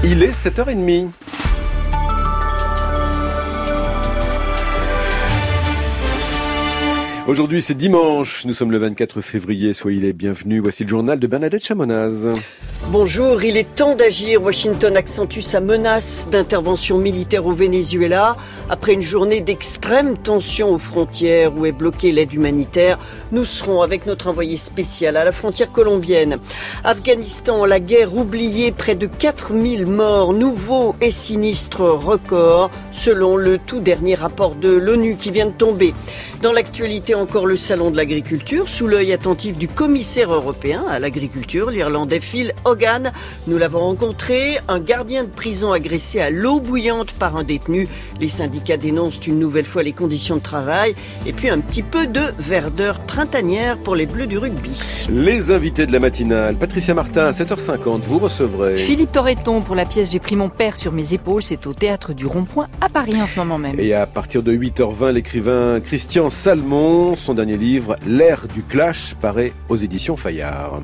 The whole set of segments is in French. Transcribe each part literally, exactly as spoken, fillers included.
Il est sept heures trente. Aujourd'hui, c'est dimanche. Nous sommes le vingt-quatre février. Soyez les bienvenus. Voici le journal de Bernadette Chamonaz. Bonjour, il est temps d'agir. Washington accentue sa menace d'intervention militaire au Venezuela. Après une journée d'extrême tension aux frontières où est bloquée l'aide humanitaire, nous serons avec notre envoyé spécial à la frontière colombienne. Afghanistan, la guerre oubliée, près de quatre mille morts, nouveau et sinistre record, selon le tout dernier rapport de l'ONU qui vient de tomber. Dans l'actualité, encore le salon de l'agriculture, sous l'œil attentif du commissaire européen à l'agriculture, l'Irlandais Phil Hogan. Nous l'avons rencontré, un gardien de prison agressé à l'eau bouillante par un détenu. Les syndicats dénoncent une nouvelle fois les conditions de travail. Et puis un petit peu de verdeur printanière pour les Bleus du rugby. Les invités de la matinale. Patricia Martin, à sept heures cinquante, vous recevrez Philippe Torreton pour la pièce J'ai pris mon père sur mes épaules. C'est au Théâtre du Rond-Point à Paris en ce moment même. Et à partir de huit heures vingt, l'écrivain Christian Salmon, son dernier livre, L'ère du clash, paraît aux éditions Fayard.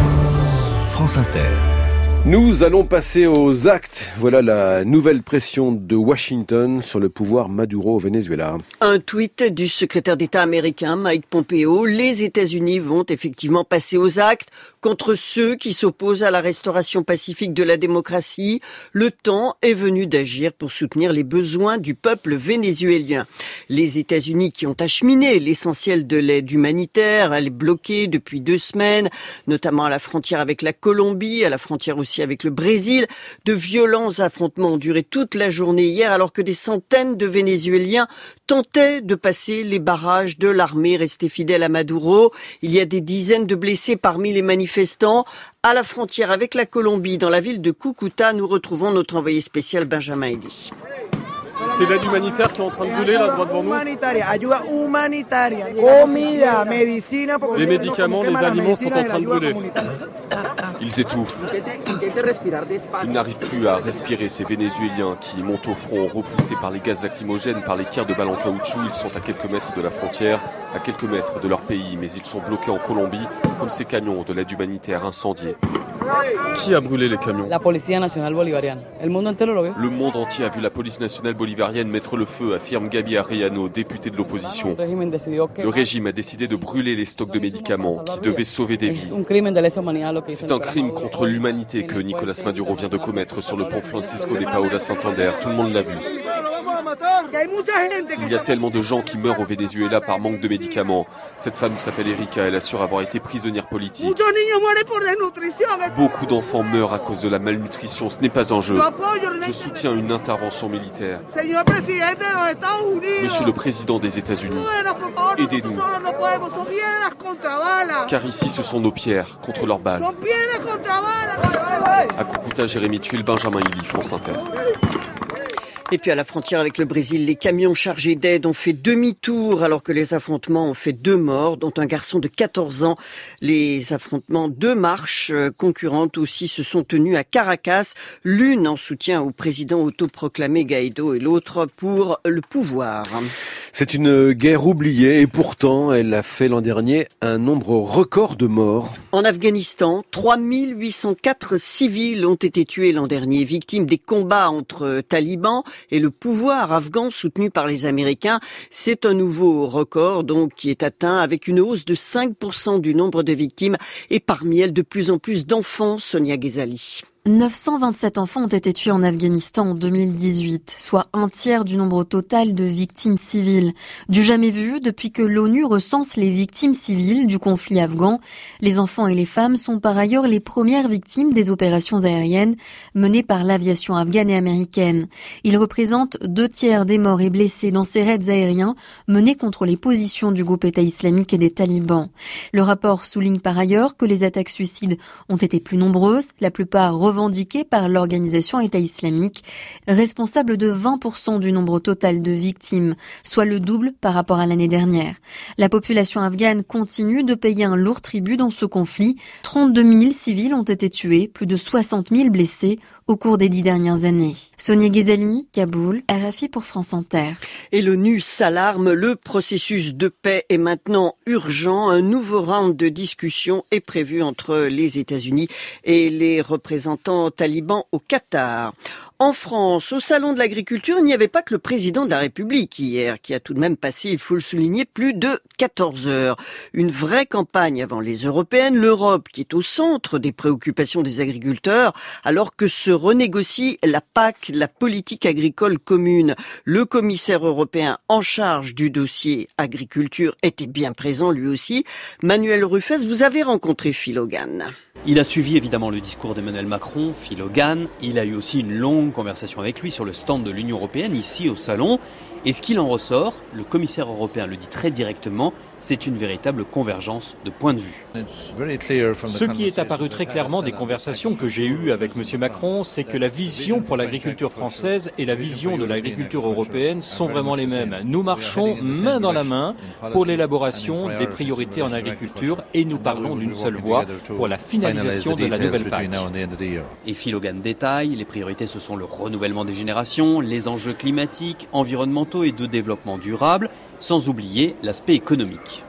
France Inter. Nous allons passer aux actes. Voilà la nouvelle pression de Washington sur le pouvoir Maduro au Venezuela. Un tweet du secrétaire d'État américain Mike Pompeo. Les États-Unis vont effectivement passer aux actes contre ceux qui s'opposent à la restauration pacifique de la démocratie. Le temps est venu d'agir pour soutenir les besoins du peuple vénézuélien. Les États-Unis qui ont acheminé l'essentiel de l'aide humanitaire, elle est bloquée depuis deux semaines, notamment à la frontière avec la Colombie, à la frontière aussi avec le Brésil. De violents affrontements ont duré toute la journée hier alors que des centaines de Vénézuéliens tentaient de passer les barrages de l'armée restée fidèle à Maduro. Il y a des dizaines de blessés parmi les manifestants. À la frontière avec la Colombie, dans la ville de Cúcuta, nous retrouvons notre envoyé spécial Benjamin Eddy. C'est l'aide humanitaire qui est en train de brûler là droit devant nous. Les médicaments, les aliments sont en train de brûler. Ils étouffent. Ils n'arrivent plus à respirer, ces Vénézuéliens qui montent au front, repoussés par les gaz lacrymogènes, par les tirs de balles en caoutchouc. Ils sont à quelques mètres de la frontière, à quelques mètres de leur pays, mais ils sont bloqués en Colombie, comme ces camions de l'aide humanitaire incendiés. Qui a brûlé les camions ? La Policía Nacional Bolivariana. El mundo entero lo vio. Le monde entier a vu la police nationale bolivarienne mettre le feu, affirme Gaby Arellano, député de l'opposition. Le régime a décidé de brûler les stocks de médicaments qui devaient sauver des vies. C'est un crime contre l'humanité que Nicolas Maduro vient de commettre sur le pont Francisco de Paula Santander. Tout le monde l'a vu. Il y a tellement de gens qui meurent au Venezuela par manque de médicaments. Cette femme s'appelle Erika, elle assure avoir été prisonnière politique. Beaucoup d'enfants meurent à cause de la malnutrition, ce n'est pas un jeu. Je soutiens une intervention militaire. Monsieur le Président des États-Unis, aidez-nous. Car ici, ce sont nos pierres contre leurs balles. À Cúcuta, Jérémy Tuile, Benjamin Illy, France Inter. Et puis à la frontière avec le Brésil, les camions chargés d'aide ont fait demi-tour alors que les affrontements ont fait deux morts, dont un garçon de quatorze ans. Les affrontements, deux marches concurrentes aussi se sont tenues à Caracas, l'une en soutien au président autoproclamé Guaido et l'autre pour le pouvoir. C'est une guerre oubliée et pourtant elle a fait l'an dernier un nombre record de morts. En Afghanistan, trois mille huit cent quatre civils ont été tués l'an dernier, victimes des combats entre talibans et le pouvoir afghan soutenu par les Américains. C'est un nouveau record donc qui est atteint avec une hausse de cinq pour cent du nombre de victimes et parmi elles de plus en plus d'enfants. Sonia Ghezali. neuf cent vingt-sept enfants ont été tués en Afghanistan en deux mille dix-huit, soit un tiers du nombre total de victimes civiles. Du jamais vu depuis que l'ONU recense les victimes civiles du conflit afghan. Les enfants et les femmes sont par ailleurs les premières victimes des opérations aériennes menées par l'aviation afghane et américaine. Ils représentent deux tiers des morts et blessés dans ces raids aériens menés contre les positions du groupe État islamique et des talibans. Le rapport souligne par ailleurs que les attaques suicides ont été plus nombreuses, la plupart revendiquée par l'organisation État islamique, responsable de vingt pour cent du nombre total de victimes, soit le double par rapport à l'année dernière. La population afghane continue de payer un lourd tribut dans ce conflit. trente-deux mille civils ont été tués, plus de soixante mille blessés au cours des dix dernières années. Sonia Ghezali, Kaboul, R F I pour France Inter. Et l'ONU s'alarme, le processus de paix est maintenant urgent. Un nouveau round de discussion est prévu entre les États-Unis et les représentants représentants talibans au Qatar. En France, au Salon de l'Agriculture, il n'y avait pas que le président de la République hier, qui a tout de même passé, il faut le souligner, plus de quatorze heures. Une vraie campagne avant les européennes, l'Europe qui est au centre des préoccupations des agriculteurs, alors que se renégocie la P A C, la politique agricole commune. Le commissaire européen en charge du dossier agriculture était bien présent lui aussi. Manuel Rufès, vous avez rencontré Phil Hogan. Il a suivi évidemment le discours d'Emmanuel Macron, Phil Hogan. Il a eu aussi une longue conversation avec lui sur le stand de l'Union européenne, ici au Salon. Et ce qu'il en ressort, le commissaire européen le dit très directement, c'est une véritable convergence de points de vue. Ce qui est apparu très clairement des conversations que j'ai eues avec M. Macron, c'est que la vision pour l'agriculture française et la vision de l'agriculture européenne sont vraiment les mêmes. Nous marchons main dans la main pour l'élaboration des priorités en agriculture et nous parlons d'une seule voix pour la finalisation de la nouvelle P A C. Et Phil Hogan détaille, les priorités ce sont le renouvellement des générations, les enjeux climatiques, environnementaux et de développement durable, sans oublier l'aspect économique.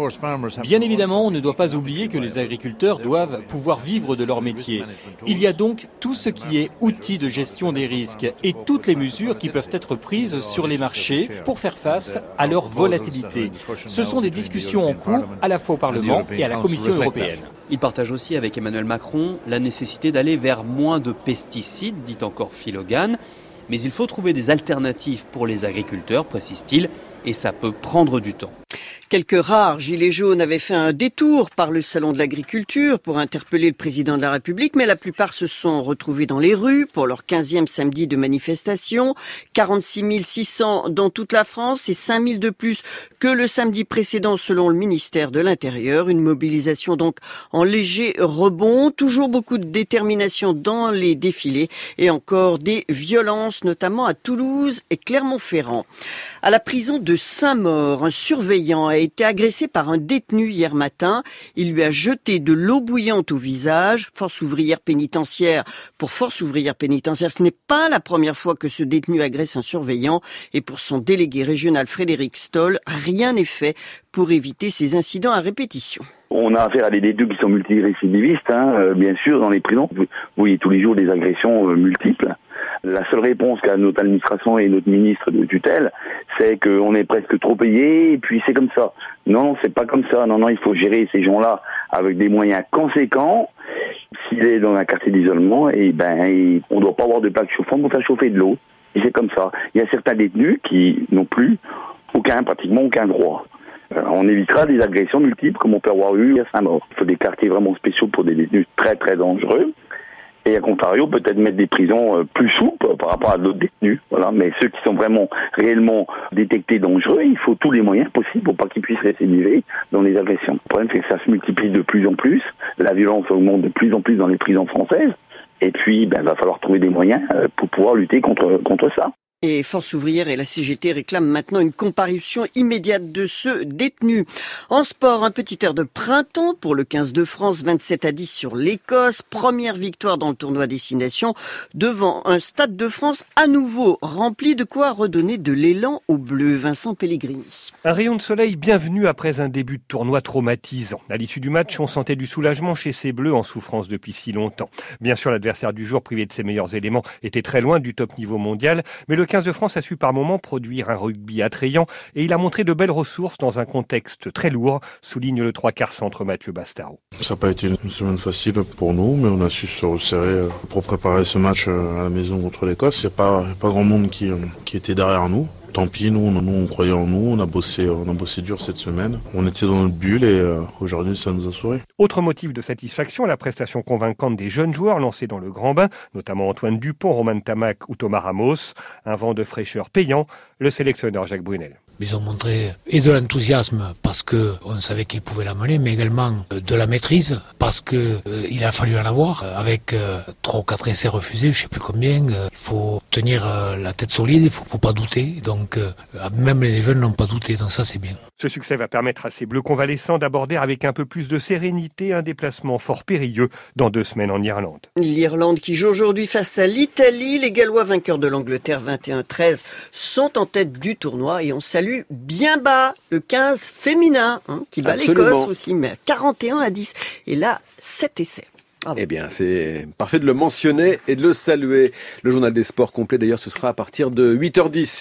Bien évidemment, on ne doit pas oublier que les agriculteurs doivent pouvoir vivre de leur métier. Il y a donc tout ce qui est outils de gestion des risques et toutes les mesures qui peuvent être prises sur les marchés pour faire face à leur volatilité. Ce sont des discussions en cours à la fois au Parlement et à la Commission européenne. Il partage aussi avec Emmanuel Macron la nécessité d'aller vers moins de pesticides, dit encore Phil Hogan. Mais il faut trouver des alternatives pour les agriculteurs, précise-t-il, et ça peut prendre du temps. Quelques rares gilets jaunes avaient fait un détour par le salon de l'agriculture pour interpeller le président de la République, mais la plupart se sont retrouvés dans les rues pour leur quinzième samedi de manifestation. quarante-six mille six cents dans toute la France et cinq mille de plus que le samedi précédent selon le ministère de l'Intérieur. Une mobilisation donc en léger rebond, toujours beaucoup de détermination dans les défilés et encore des violences, notamment à Toulouse et Clermont-Ferrand. À la prison de Saint-Maur, un surveillant a été agressé par un détenu hier matin. Il lui a jeté de l'eau bouillante au visage. Force ouvrière pénitentiaire pour Force ouvrière pénitentiaire, ce n'est pas la première fois que ce détenu agresse un surveillant. Et pour son délégué régional Frédéric Stoll, rien n'est fait pour éviter ces incidents à répétition. On a affaire à des détenus qui sont multirécidivistes, hein, euh, bien sûr, dans les prisons. Vous voyez tous les jours des agressions euh, multiples. La seule réponse qu'a notre administration et notre ministre de tutelle, c'est qu'on est presque trop payé et puis c'est comme ça. Non, non, c'est pas comme ça. Non, non, il faut gérer ces gens-là avec des moyens conséquents. S'il est dans un quartier d'isolement, et ben, et on doit pas avoir de plaque chauffante pour faire chauffer de l'eau. Et c'est comme ça. Il y a certains détenus qui n'ont plus aucun, pratiquement aucun droit. Euh, on évitera des agressions multiples comme on peut avoir eu à Saint-Maur. Il faut des quartiers vraiment spéciaux pour des détenus très très dangereux. Et à contrario, peut-être mettre des prisons plus souples par rapport à d'autres détenus. Voilà. Mais ceux qui sont vraiment réellement détectés dangereux, il faut tous les moyens possibles pour pas qu'ils puissent récidiver dans les agressions. Le problème, c'est que ça se multiplie de plus en plus. La violence augmente de plus en plus dans les prisons françaises. Et puis, ben, va falloir trouver des moyens pour pouvoir lutter contre, contre ça. Et Force ouvrière et la C G T réclament maintenant une comparution immédiate de ce détenu. En sport, un petit air de printemps pour le quinze de France, vingt-sept à dix sur l'Écosse. Première victoire dans le tournoi Destination devant un Stade de France à nouveau rempli, de quoi redonner de l'élan aux Bleus. Vincent Pellegrini. Un rayon de soleil bienvenu après un début de tournoi traumatisant. À l'issue du match, on sentait du soulagement chez ces Bleus en souffrance depuis si longtemps. Bien sûr, l'adversaire du jour, privé de ses meilleurs éléments, était très loin du top niveau mondial, mais le quinze de France a su par moments produire un rugby attrayant et il a montré de belles ressources dans un contexte très lourd, souligne le trois quarts centre Mathieu Bastaro. Ça n'a pas été une semaine facile pour nous, mais on a su se resserrer pour préparer ce match à la maison contre l'Écosse. Il n'y a pas, pas grand monde qui, qui était derrière nous. Tant pis, nous, nous, on croyait en nous, on a bossé, on a bossé dur cette semaine. On était dans notre bulle et euh, aujourd'hui, ça nous a souri. Autre motif de satisfaction, la prestation convaincante des jeunes joueurs lancés dans le grand bain, notamment Antoine Dupont, Romain Tamac ou Thomas Ramos. Un vent de fraîcheur payant, le sélectionneur Jacques Brunel. Ils ont montré et de l'enthousiasme parce que on savait qu'ils pouvaient la mener, mais également de la maîtrise parce que euh, il a fallu en avoir. Avec euh, trois ou quatre essais refusés, je sais plus combien, euh, il faut tenir euh, la tête solide, il faut, faut pas douter. Donc euh, même les jeunes n'ont pas douté, donc ça c'est bien. Ce succès va permettre à ces Bleus convalescents d'aborder avec un peu plus de sérénité un déplacement fort périlleux dans deux semaines en Irlande. L'Irlande qui joue aujourd'hui face à l'Italie. Les Gallois vainqueurs de l'Angleterre vingt et un à treize sont en tête du tournoi et on salue bien bas le quinze féminin hein, qui bat l'Écosse aussi, mais à quarante et un à dix. Et là, sept essais. Ah bon. Eh bien, c'est parfait de le mentionner et de le saluer. Le journal des sports complet, d'ailleurs, ce sera à partir de huit heures dix.